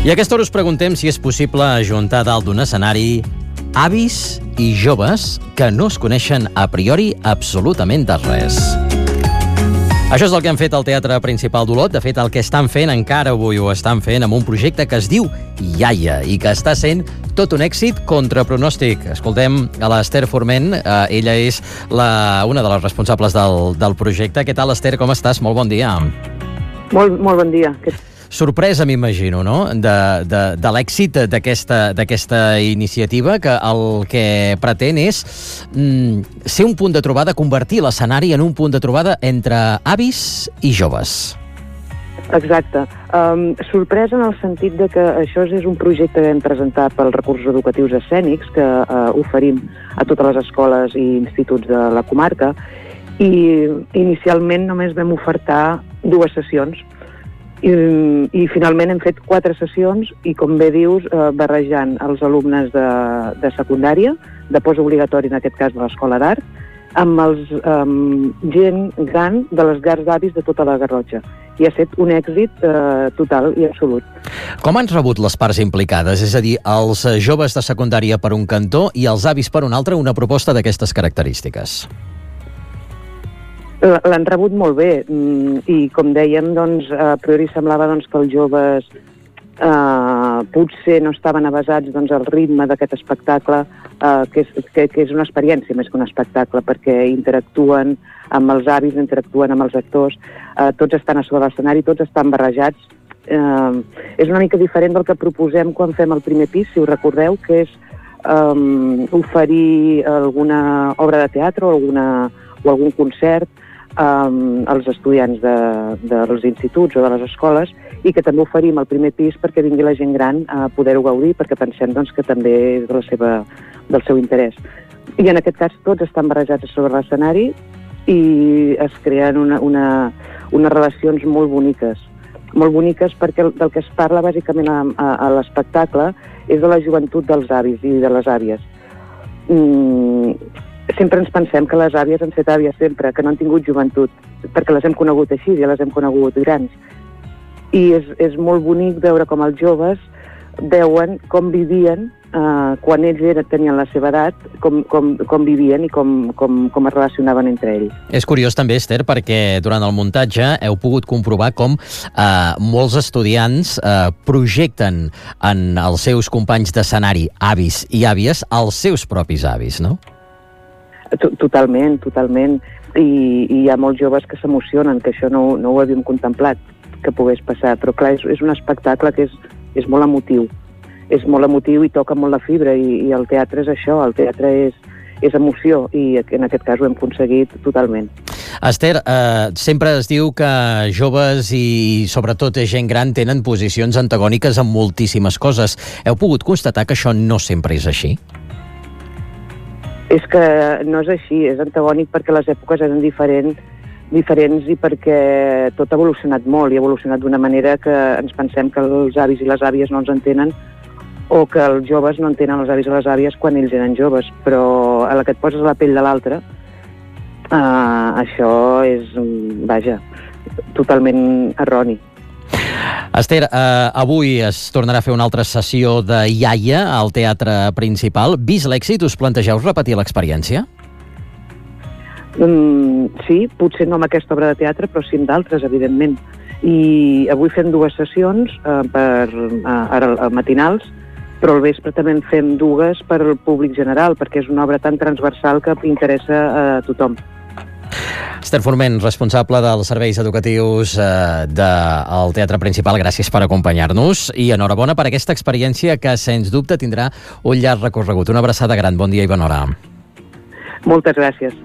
I a aquesta hora us preguntem si és possible ajuntar dalt d'un escenari avis i joves que no es coneixen a priori absolutament de res. Això és el que han fet al Teatre Principal d'Olot. De fet, el que estan fent, encara avui ho estan fent, amb un projecte que es diu Iaia i que està sent tot un èxit contra pronòstic. Escoltem a l'Ester Forment, ella és una de les responsables del projecte. Què tal, Ester, com estàs? Molt bon dia. Molt bon dia. Sorpresa, m'imagino, no?, de l'èxit d'aquesta iniciativa, que el que pretén és ser un punt de trobada, convertir l'escenari en un punt de trobada entre avis i joves. Exacte. Sorpresa en el sentit de que això és un projecte que hem presentat pels recursos educatius escènics que oferim a totes les escoles i instituts de la comarca, i inicialment només vam ofertar 2 sessions. I finalment hem fet 4 sessions i, com bé dius, barrejant els alumnes de secundària, de postobligatori, en aquest cas de l'Escola d'Art, amb gent gran de les llars d'avis de tota la Garrotxa. I ha estat un èxit total i absolut. Com han rebut les parts implicades? És a dir, els joves de secundària per un cantó i els avis per un altre, una proposta d'aquestes característiques? L'han rebut molt bé i, com dèiem, a priori semblava que els joves potser no estaven avesats al ritme d'aquest espectacle, que és una experiència més que un espectacle, perquè interactuen amb els avis, interactuen amb els actors, tots estan a sobre l'escenari, tots estan barrejats. És una mica diferent del que proposem quan fem el primer pis, si us recordeu, que és oferir alguna obra de teatre o algun concert als estudiants dels instituts o de les escoles, i que també oferim al primer pis perquè vingui la gent gran a poder-ho gaudir, perquè pensem que també és del seu interès. I en aquest cas tots estan barrejats sobre l'escenari i es creen unes relacions molt boniques perquè del que es parla bàsicament a l'espectacle és de la joventut dels avis i de les àvies. Sempre ens pensem que les àvies han set àvies sempre, que no han tingut joventut, perquè les hem conegut així, ja les hem conegut grans. I és molt bonic veure com els joves veuen com vivien quan ells tenien la seva edat, com vivien i com es relacionaven entre ells. És curiós també, Ester, perquè durant el muntatge heu pogut comprovar com molts estudiants projecten en els seus companys d'escenari, avis i àvies, els seus propis avis, no? Totalment. I hi ha molts joves que s'emocionen, que això no ho havíem contemplat, que pogués passar. Però clar, és un espectacle que és molt emotiu. És molt emotiu i toca molt la fibra, i el teatre és això, el teatre és emoció, i en aquest cas ho hem aconseguit totalment. Ester, sempre es diu que joves i sobretot gent gran tenen posicions antagòniques en moltíssimes coses. Heu pogut constatar que això no sempre és així? És que no és així, és antagònic perquè les èpoques eren diferents i perquè tot ha evolucionat molt, i ha evolucionat d'una manera que ens pensem que els avis i les àvies no ens entenen, o que els joves no entenen els avis i les àvies quan ells eren joves, però a la que et poses a la pell de l'altre, això és, totalment erroni. Esther, avui es tornarà a fer una altra sessió de Iaia al Teatre Principal. Vist l'èxit, us plantegeu repetir l'experiència? Sí, potser no amb aquesta obra de teatre, però sí amb d'altres, evidentment. I avui fem 2 sessions matinals, però al vespre també en fem 2 per al públic general, perquè és una obra tan transversal que interessa a tothom. Ester Forment, responsable dels serveis educatius del Teatre Principal, gràcies per acompanyar-nos i enhorabona per aquesta experiència que, sens dubte, tindrà un llarg recorregut. Una abraçada gran, bon dia i bona hora. Moltes gràcies.